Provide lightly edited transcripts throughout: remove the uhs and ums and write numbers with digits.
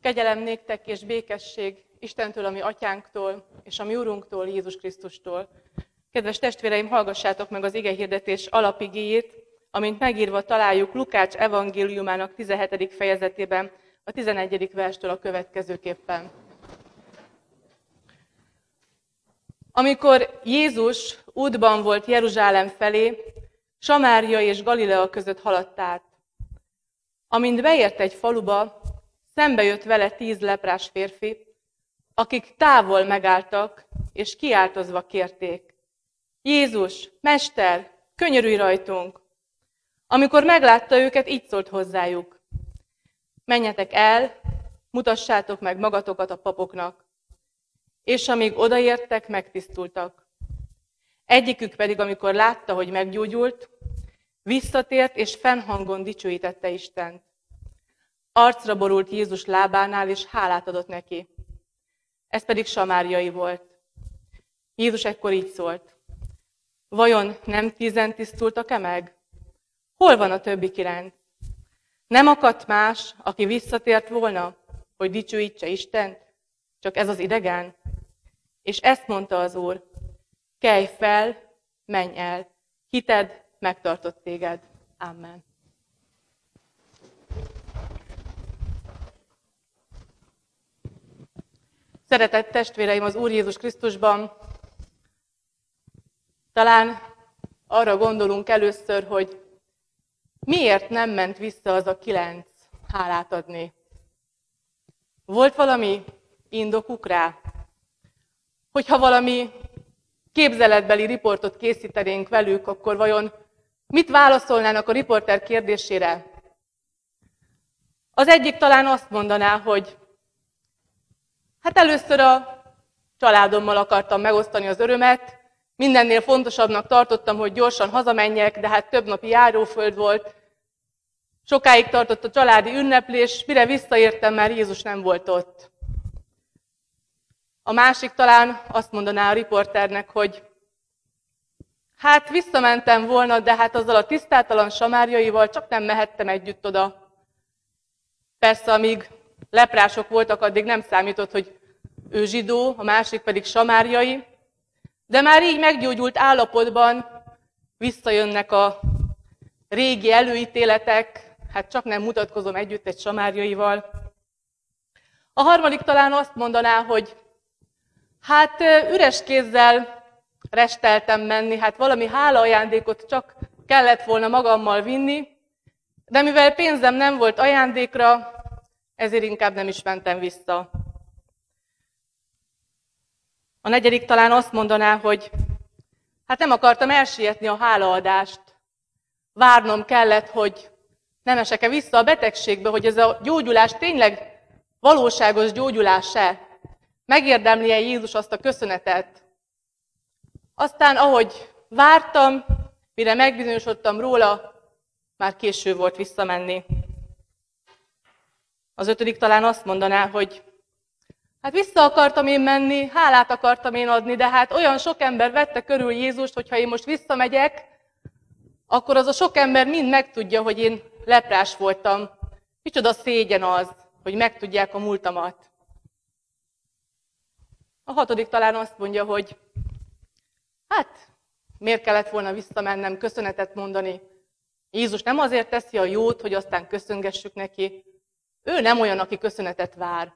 Kegyelem néktek és békesség Istentől, a mi atyánktól, és a mi Urunktól, Jézus Krisztustól. Kedves testvéreim, hallgassátok meg az igehirdetés alapigéjét, amint megírva találjuk Lukács evangéliumának 17. fejezetében, a 11. verstől a következőképpen. Amikor Jézus útban volt Jeruzsálem felé, Samária és Galilea között haladt át. Amint beért egy faluba, szembe jött vele 10 leprás férfi, akik távol megálltak, és kiáltozva kérték: Jézus, Mester, könyörülj rajtunk! Amikor meglátta őket, így szólt hozzájuk: menjetek el, mutassátok meg magatokat a papoknak. És amíg odaértek, megtisztultak. Egyikük pedig, amikor látta, hogy meggyógyult, visszatért és fennhangon dicsőítette Istent. Arcra borult Jézus lábánál, és hálát adott neki. Ez pedig samáriai volt. Jézus ekkor így szólt: vajon nem 10 tisztultak-e meg? Hol van a többi 9? Nem akadt más, aki visszatért volna, hogy dicsőítse Istent, csak ez az idegen? És ezt mondta az Úr: kelj fel, menj el, hited megtartott téged. Amen. Szeretett testvéreim az Úr Jézus Krisztusban, talán arra gondolunk először, hogy miért nem ment vissza az a 9 hálát adni. Volt valami indokuk rá? Hogyha valami képzeletbeli riportot készítenénk velük, akkor vajon mit válaszolnának a riporter kérdésére? Az egyik talán azt mondaná, hogy hát először a családommal akartam megosztani az örömet, mindennél fontosabbnak tartottam, hogy gyorsan hazamenjek, de hát több napi járóföld volt, sokáig tartott a családi ünneplés, mire visszaértem, már Jézus nem volt ott. A másik talán azt mondaná a riporternek, hogy hát visszamentem volna, de hát azzal a tisztátalan samáriaival csak nem mehettem együtt oda. Persze, amíg leprások voltak, addig nem számított, hogy ő zsidó, a másik pedig samáriai, de már így meggyógyult állapotban visszajönnek a régi előítéletek, hát csak nem mutatkozom együtt egy samáriaival. A harmadik talán azt mondaná, hogy hát üres kézzel resteltem menni, hát valami hálaajándékot csak kellett volna magammal vinni, de mivel pénzem nem volt ajándékra, ezért inkább nem is mentem vissza. A negyedik talán azt mondaná, hogy hát nem akartam elsietni a hálaadást. Várnom kellett, hogy nem esek-e vissza a betegségbe, hogy ez a gyógyulás tényleg valóságos gyógyulás-e. Megérdemli-e Jézus azt a köszönetet? Aztán, ahogy vártam, mire megbizonyosodtam róla, már késő volt visszamenni. Az ötödik talán azt mondaná, hogy hát vissza akartam én menni, hálát akartam én adni, de hát olyan sok ember vette körül Jézust, hogy ha én most visszamegyek, akkor az a sok ember mind megtudja, hogy én leprás voltam. Micsoda szégyen az, hogy megtudják a múltamat. A hatodik talán azt mondja, hogy hát miért kellett volna visszamennem, köszönetet mondani. Jézus nem azért teszi a jót, hogy aztán köszöngessük neki. Ő nem olyan, aki köszönetet vár.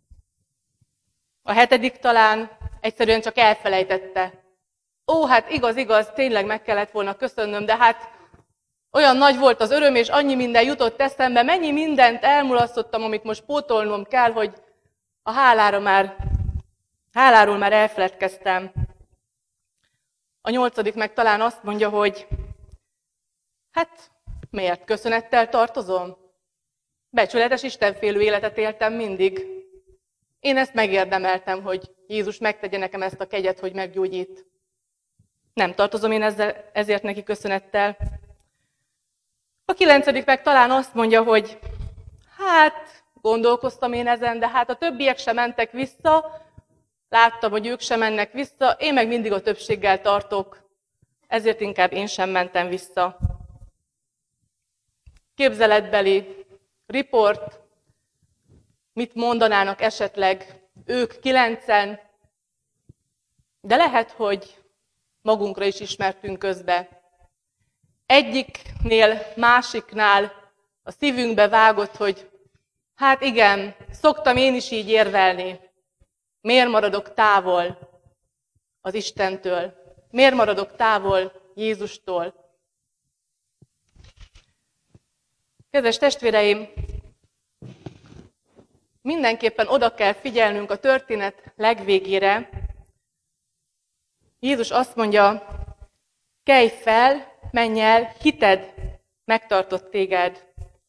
A hetedik talán egyszerűen csak elfelejtette. Ó, hát igaz, tényleg meg kellett volna köszönnöm, de hát olyan nagy volt az öröm, és annyi minden jutott eszembe, mennyi mindent elmulasztottam, amit most pótolnom kell, hogy a háláról már elfeledkeztem. A nyolcadik meg talán azt mondja, hogy hát miért köszönettel tartozom? Becsületes, istenfélő életet éltem mindig. Én ezt megérdemeltem, hogy Jézus megtegye nekem ezt a kegyet, hogy meggyógyít. Nem tartozom én ezért neki köszönettel. A kilencedik meg talán azt mondja, hogy hát gondolkoztam én ezen, de hát a többiek sem mentek vissza, láttam, hogy ők sem mennek vissza, én meg mindig a többséggel tartok, ezért inkább én sem mentem vissza. Képzeletbeli riport, mit mondanának esetleg ők 9-en, de lehet, hogy magunkra is ismertünk közbe. Egyiknél, másiknál a szívünkbe vágott, hogy hát igen, szoktam én is így érvelni. Miért maradok távol az Istentől? Miért maradok távol Jézustól? Kedves testvéreim, mindenképpen oda kell figyelnünk a történet legvégére. Jézus azt mondja, kelj fel, menj el, hited megtartott téged.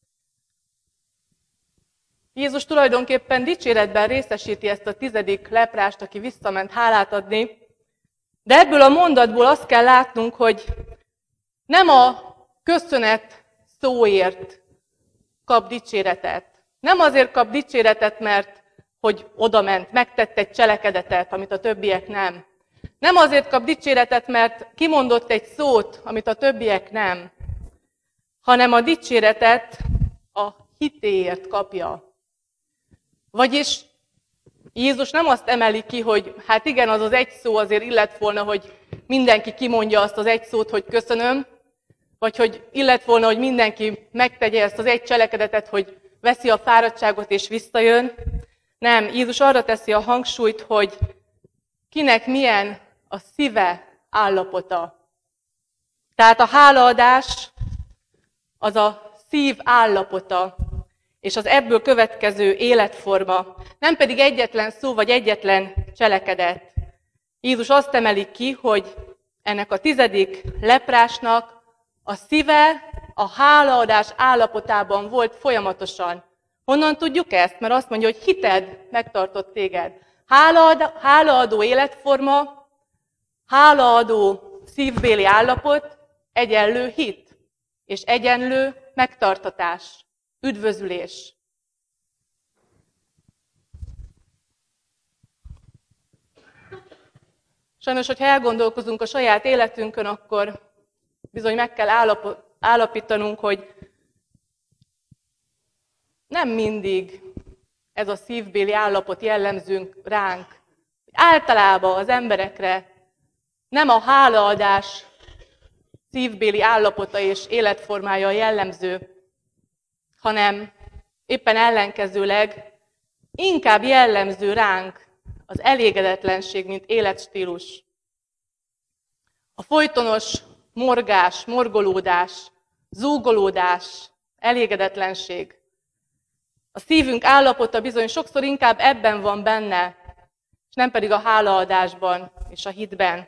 Jézus tulajdonképpen dicséretben részesíti ezt a 10. leprást, aki visszament hálát adni, de ebből a mondatból azt kell látnunk, hogy nem a köszönet szóért kap dicséretet. Nem azért kap dicséretet, mert hogy odament, megtett egy cselekedetet, amit a többiek nem. Nem azért kap dicséretet, mert kimondott egy szót, amit a többiek nem, hanem a dicséretet a hitéért kapja. Vagyis Jézus nem azt emeli ki, hogy hát igen, az az egy szó azért illet volna, hogy mindenki kimondja azt az egy szót, hogy köszönöm, vagy hogy illet volna, hogy mindenki megtegye ezt az egy cselekedetet, hogy veszi a fáradtságot és visszajön. Nem, Jézus arra teszi a hangsúlyt, hogy kinek milyen a szíve állapota. Tehát a hálaadás az a szív állapota, és az ebből következő életforma, nem pedig egyetlen szó vagy egyetlen cselekedet. Jézus azt emeli ki, hogy ennek a 10. leprásnak a szíve a hálaadás állapotában volt folyamatosan. Honnan tudjuk ezt? Mert azt mondja, hogy hited megtartott téged. Hálaadó életforma, hálaadó szívbéli állapot, egyenlő hit, és egyenlő megtartatás, üdvözülés. Sajnos, hogyha elgondolkozunk a saját életünkön, akkor bizony meg kell állapítanunk, hogy nem mindig ez a szívbéli állapot jellemzünk ránk. Általában az emberekre nem a hálaadás szívbéli állapota és életformája jellemző, hanem éppen ellenkezőleg inkább jellemző ránk az elégedetlenség, mint életstílus. A folytonos morgás, morgolódás, zúgolódás, elégedetlenség. A szívünk állapota bizony sokszor inkább ebben van benne, és nem pedig a hálaadásban és a hitben.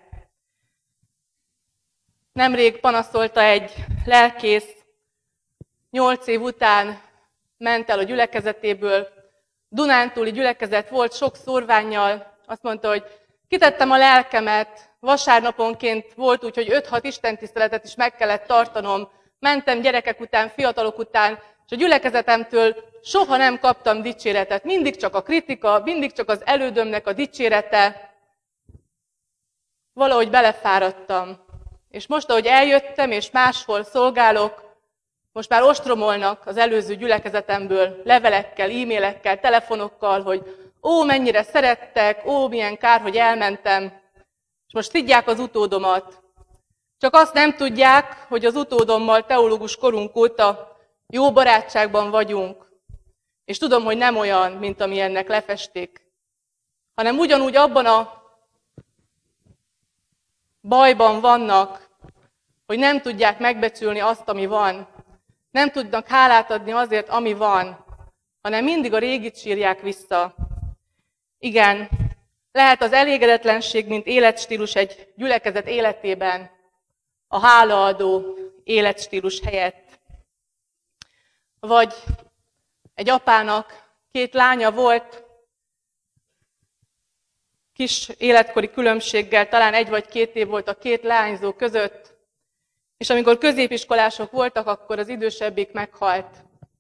Nemrég panaszolta egy lelkész, 8 év után ment el a gyülekezetéből, dunántúli gyülekezet volt sok szórvánnyal, azt mondta, hogy kitettem a lelkemet, vasárnaponként volt úgy, hogy 5-6 istentiszteletet is meg kellett tartanom, mentem gyerekek után, fiatalok után, és a gyülekezetemtől soha nem kaptam dicséretet. Mindig csak a kritika, mindig csak az elődömnek a dicsérete. Valahogy belefáradtam. És most, ahogy eljöttem, és máshol szolgálok, most már ostromolnak az előző gyülekezetemből levelekkel, e-mailekkel, telefonokkal, hogy mennyire szerettek, milyen kár, hogy elmentem, és most szidják az utódomat. Csak azt nem tudják, hogy az utódommal teológus korunk óta jó barátságban vagyunk, és tudom, hogy nem olyan, mint ami ennek lefestik, hanem ugyanúgy abban a bajban vannak, hogy nem tudják megbecsülni azt, ami van. Nem tudnak hálát adni azért, ami van, hanem mindig a régit sírják vissza. Igen, lehet az elégedetlenség, mint életstílus egy gyülekezet életében a hálaadó életstílus helyett. Vagy egy apának 2 lánya volt, kis életkori különbséggel, talán 1 vagy 2 év volt a 2 leányzó között, és amikor középiskolások voltak, akkor az idősebbik meghalt.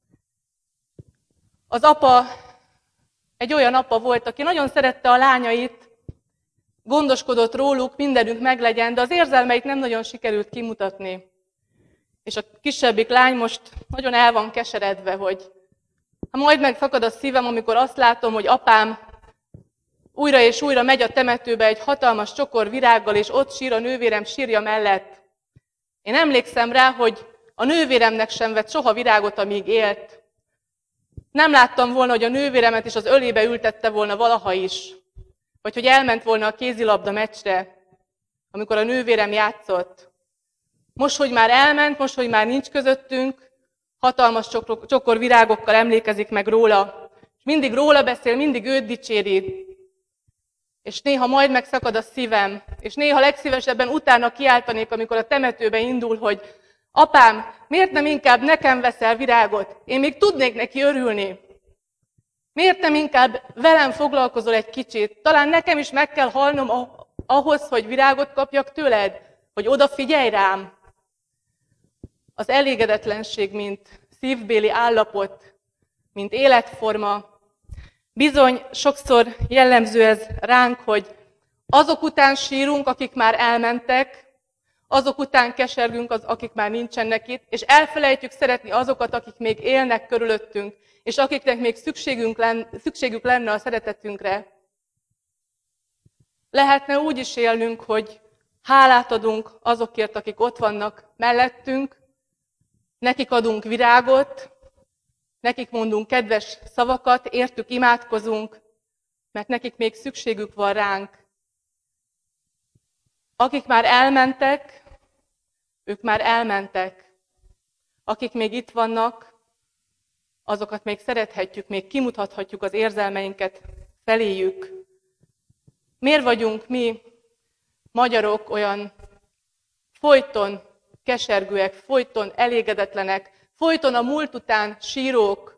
Az apa egy olyan apa volt, aki nagyon szerette a lányait, gondoskodott róluk, mindenük meglegyen, de az érzelmeit nem nagyon sikerült kimutatni. És a kisebbik lány most nagyon el van keseredve, hogy Majd megszakad a szívem, amikor azt látom, hogy apám újra és újra megy a temetőbe egy hatalmas csokor virággal, és ott sír a nővérem sírja mellett. Én emlékszem rá, hogy a nővéremnek sem vett soha virágot, amíg élt. Nem láttam volna, hogy a nővéremet is az ölébe ültette volna valaha is. Vagy hogy elment volna a kézilabda meccsre, amikor a nővérem játszott. Most, hogy már elment, most, hogy már nincs közöttünk, hatalmas csokor virágokkal emlékezik meg róla. És mindig róla beszél, mindig őt dicséri. És néha majd megszakad a szívem, és néha legszívesebben utána kiáltanék, amikor a temetőbe indul, hogy apám, miért nem inkább nekem veszel virágot? Én még tudnék neki örülni. Miért nem inkább velem foglalkozol egy kicsit? Talán nekem is meg kell halnom ahhoz, hogy virágot kapjak tőled, hogy odafigyelj rám. Az elégedetlenség, mint szívbéli állapot, mint életforma, bizony sokszor jellemző ez ránk, hogy azok után sírunk, akik már elmentek, azok után kesergünk, akik már nincsenek itt, és elfelejtjük szeretni azokat, akik még élnek körülöttünk, és akiknek még szükségük lenne a szeretetünkre. Lehetne úgy is élnünk, hogy hálát adunk azokért, akik ott vannak mellettünk, nekik adunk virágot, nekik mondunk kedves szavakat, értük imádkozunk, mert nekik még szükségük van ránk. Akik már elmentek, ők már elmentek. Akik még itt vannak, azokat még szerethetjük, még kimutathatjuk az érzelmeinket feléjük. Miért vagyunk mi, magyarok, olyan folyton kesergőek, folyton elégedetlenek, folyton a múlt után sírók?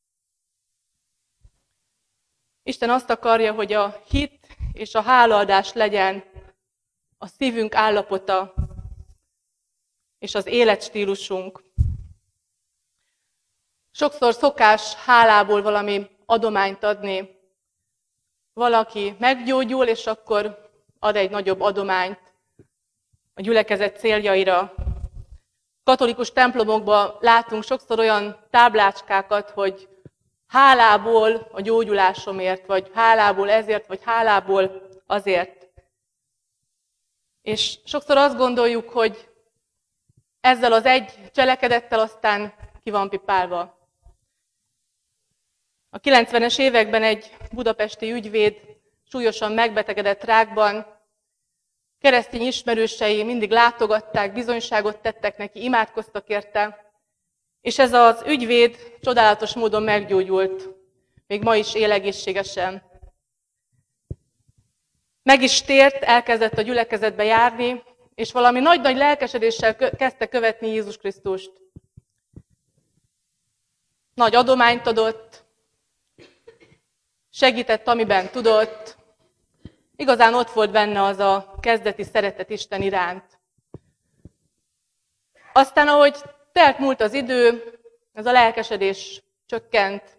Isten azt akarja, hogy a hit és a hálaadás legyen a szívünk állapota és az életstílusunk. Sokszor szokás hálából valami adományt adni. Valaki meggyógyul, és akkor ad egy nagyobb adományt a gyülekezet céljaira. Katolikus templomokban látunk sokszor olyan táblácskákat, hogy hálából a gyógyulásomért, vagy hálából ezért, vagy hálából azért. És sokszor azt gondoljuk, hogy ezzel az egy cselekedettel aztán ki van pipálva. A 90-es években egy budapesti ügyvéd súlyosan megbetegedett rákban. Keresztény ismerősei mindig látogatták, bizonyságot tettek neki, imádkoztak érte, és ez az ügyvéd csodálatos módon meggyógyult, még ma is él egészségesen. Meg is tért, elkezdett a gyülekezetbe járni, és valami nagy-nagy lelkesedéssel kezdte követni Jézus Krisztust. Nagy adományt adott, segített, amiben tudott. Igazán ott volt benne az a kezdeti szeretet Isten iránt. Aztán, ahogy telt múlt az idő, ez a lelkesedés csökkent.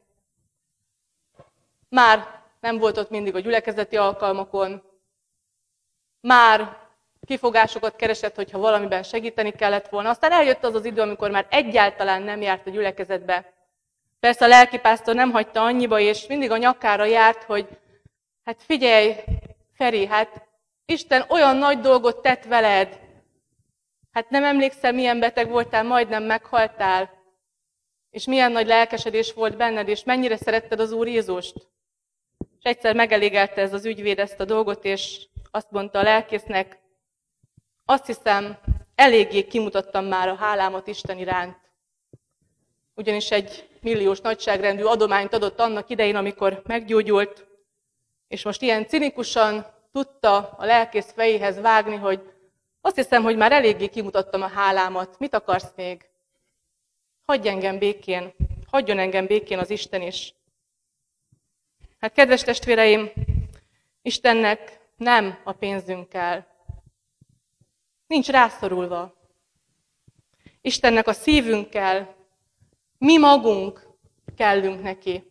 Már nem volt ott mindig a gyülekezeti alkalmakon. Már kifogásokat keresett, hogyha valamiben segíteni kellett volna. Aztán eljött az az idő, amikor már egyáltalán nem járt a gyülekezetbe. Persze a lelkipásztor nem hagyta annyiba, és mindig a nyakára járt, hogy hát figyelj, Feri, hát Isten olyan nagy dolgot tett veled. Hát nem emlékszel, milyen beteg voltál, majdnem meghaltál. És milyen nagy lelkesedés volt benned, és mennyire szeretted az Úr Jézust. És egyszer megelégelte ez az ügyvéd ezt a dolgot, és azt mondta a lelkésznek, azt hiszem, eléggé kimutattam már a hálámat Isten iránt. Ugyanis egy milliós nagyságrendű adományt adott annak idején, amikor meggyógyult, és most ilyen cinikusan tudta a lelkész fejéhez vágni, hogy azt hiszem, hogy már eléggé kimutattam a hálámat. Mit akarsz még? Hagyj engem békén, hagyjon engem békén az Isten is. Hát kedves testvéreim, Istennek nem a pénzünk kell. Nincs rászorulva. Istennek a szívünk kell. Mi magunk kellünk neki.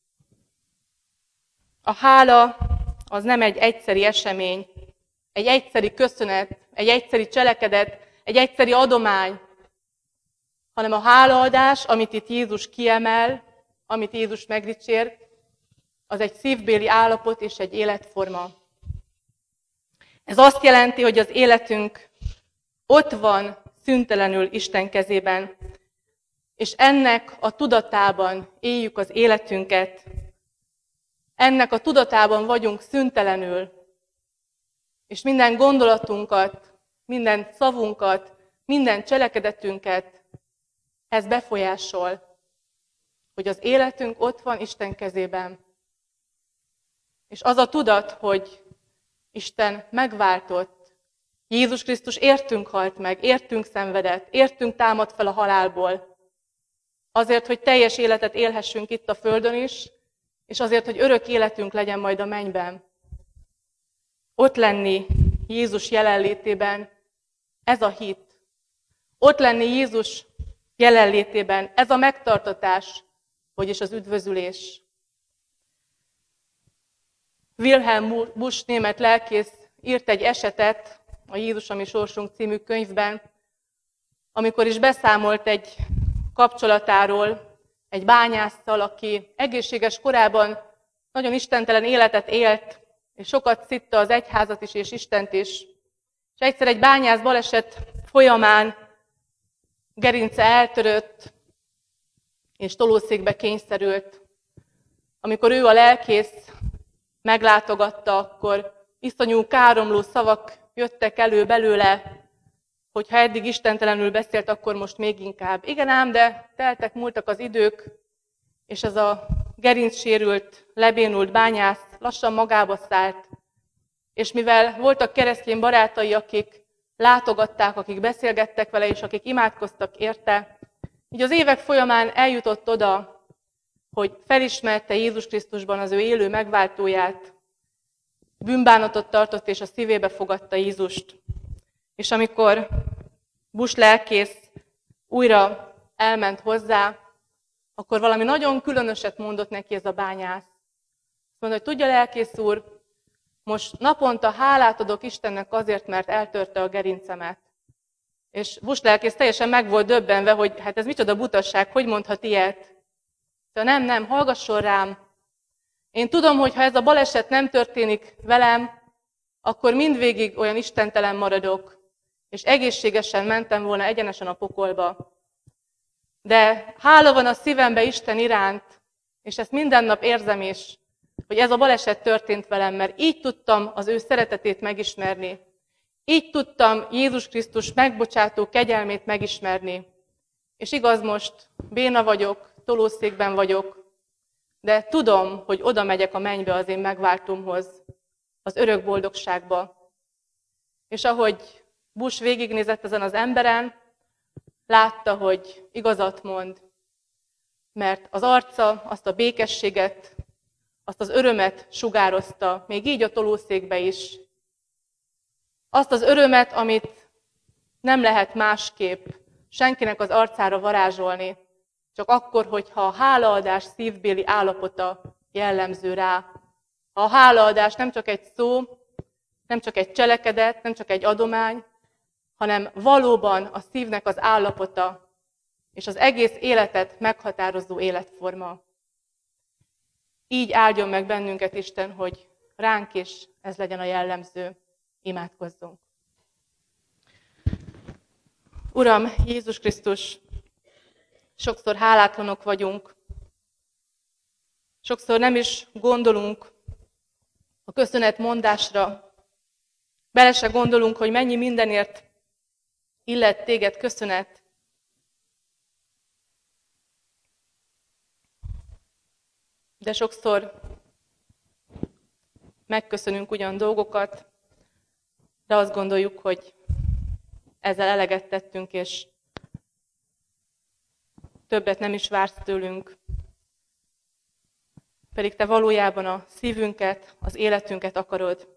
A hála az nem egy egyszeri esemény, egy egyszeri köszönet, egy egyszeri cselekedet, egy egyszeri adomány, hanem a hálaadás, amit itt Jézus kiemel, amit Jézus megdicsér, az egy szívbéli állapot és egy életforma. Ez azt jelenti, hogy az életünk ott van szüntelenül Isten kezében, és ennek a tudatában éljük az életünket, ennek a tudatában vagyunk szüntelenül, és minden gondolatunkat, minden szavunkat, minden cselekedetünket ez befolyásol, hogy az életünk ott van Isten kezében. És az a tudat, hogy Isten megváltott, Jézus Krisztus értünk halt meg, értünk szenvedett, értünk támadt fel a halálból, azért, hogy teljes életet élhessünk itt a földön is, és azért, hogy örök életünk legyen majd a mennyben. Ott lenni Jézus jelenlétében, ez a hit. Ott lenni Jézus jelenlétében, ez a megtartatás, vagyis az üdvözülés. Wilhelm Busch német lelkész írt egy esetet a Jézus a mi sorsunk című könyvben, amikor is beszámolt egy kapcsolatáról, egy bányásszal, aki egészséges korában nagyon istentelen életet élt, és sokat szitta az egyházat is és Istent is. És egyszer egy bányász baleset folyamán gerince eltörött, és tolószékbe kényszerült. Amikor ő a lelkész meglátogatta, akkor iszonyú káromló szavak jöttek elő belőle, hogy ha eddig istentelenül beszélt, akkor most még inkább. Igen ám, de teltek, múltak az idők, és ez a gerincsérült, lebénult bányász lassan magába szállt. És mivel voltak keresztény barátai, akik látogatták, akik beszélgettek vele, és akik imádkoztak érte, így az évek folyamán eljutott oda, hogy felismerte Jézus Krisztusban az ő élő megváltóját, bűnbánatot tartott, és a szívébe fogadta Jézust. És amikor Busch lelkész újra elment hozzá, akkor valami nagyon különöset mondott neki ez a bányász. Azt mondta, hogy tudja, lelkész úr, most naponta hálát adok Istennek azért, mert eltörte a gerincemet. És Busch lelkész teljesen meg volt döbbenve, hogy hát ez micsoda butasság, hogy mondhat ilyet. De nem, hallgasson rám. Én tudom, hogy ha ez a baleset nem történik velem, akkor mindvégig olyan istentelen maradok, és egészségesen mentem volna egyenesen a pokolba. De hála van a szívembe Isten iránt, és ezt minden nap érzem is, hogy ez a baleset történt velem, mert így tudtam az ő szeretetét megismerni. Így tudtam Jézus Krisztus megbocsátó kegyelmét megismerni. És igaz, most béna vagyok, tolószékben vagyok, de tudom, hogy oda megyek a mennybe az én megváltómhoz, az örök boldogságba. És ahogy Busch végignézett ezen az emberen, látta, hogy igazat mond, mert az arca azt a békességet, azt az örömet sugározta, még így a tolószékbe is. Azt az örömet, amit nem lehet másképp senkinek az arcára varázsolni, csak akkor, hogyha a hálaadás szívbéli állapota jellemző rá. A hálaadás nem csak egy szó, nem csak egy cselekedet, nem csak egy adomány, hanem valóban a szívnek az állapota, és az egész életet meghatározó életforma. Így áldjon meg bennünket Isten, hogy ránk is ez legyen a jellemző. Imádkozzunk. Uram, Jézus Krisztus, sokszor hálátlanok vagyunk, sokszor nem is gondolunk a köszönetmondásra, bele se gondolunk, hogy mennyi mindenért illet téged köszönet. De sokszor megköszönünk ugyan dolgokat, de azt gondoljuk, hogy ezzel eleget tettünk, és többet nem is vársz tőlünk. Pedig te valójában a szívünket, az életünket akarod.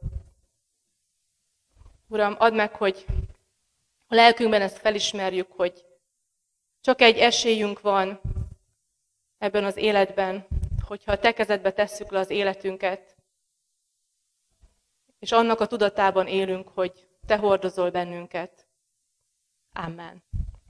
Uram, add meg, hogy a lelkünkben ezt felismerjük, hogy csak egy esélyünk van ebben az életben, hogyha a te kezedbe tesszük le az életünket, és annak a tudatában élünk, hogy te hordozol bennünket. Amen.